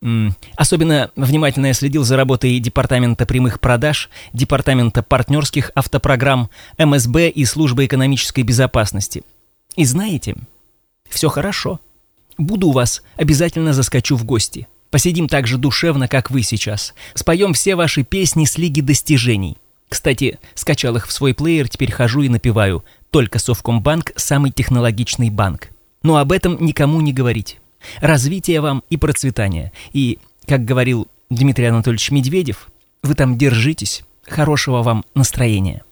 Особенно внимательно я следил за работой Департамента прямых продаж, Департамента партнерских автопрограмм, МСБ и Службы экономической безопасности. И знаете, все хорошо. Буду у вас, обязательно заскочу в гости. Посидим так же душевно, как вы сейчас. Споем все ваши песни с Лиги достижений. Кстати, скачал их в свой плеер, теперь хожу и напеваю. Только Совкомбанк – самый технологичный банк. Но об этом никому не говорить. Развития вам и процветания. И, как говорил Дмитрий Анатольевич Медведев, вы там держитесь. Хорошего вам настроения.